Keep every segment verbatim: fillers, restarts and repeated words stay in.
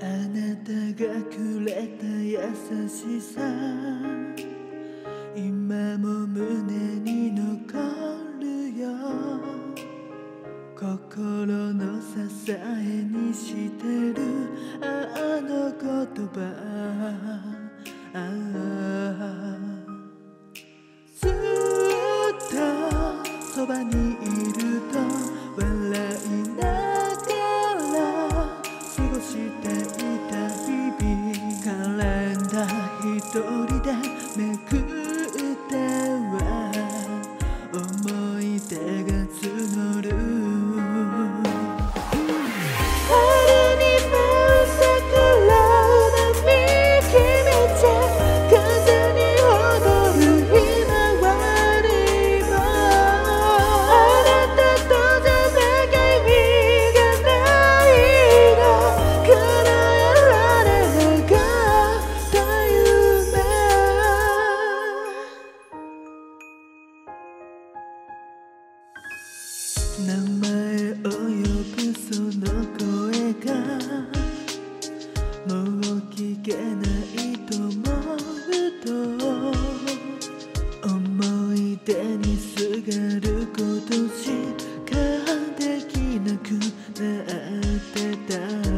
あなたがくれた優しさ今も胸に残るよ心の支えにしてるあの言葉ああずっとそばにいると笑いながら過ごしていた日々カレンダー一人でめくっては思い出が募る春に舞う桜並木道風に踊るひまわりもあなたとじゃなきゃ意味がないの叶えられなかった夢名前を呼ぶその声がもう聞けないと思うと思い出にすがることしかできなくなってた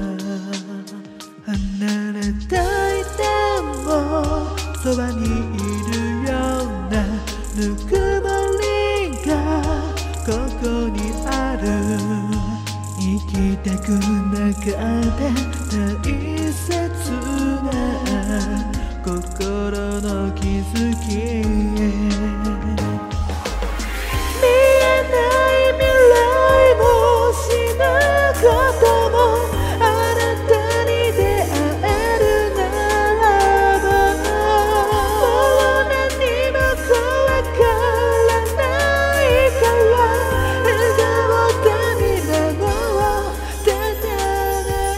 離れたいでもそばにいるようなぬくもりがここにある生きてく中で大切な心の気づき見えない未来も死ぬこともあなたに出会えるならばもう何も怖からないから笑顔で見守っててね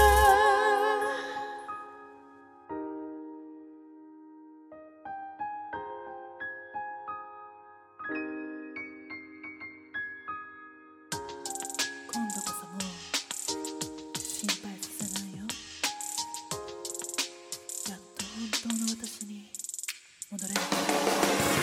今度こそもう心配させないよやっと本当の私に戻れるから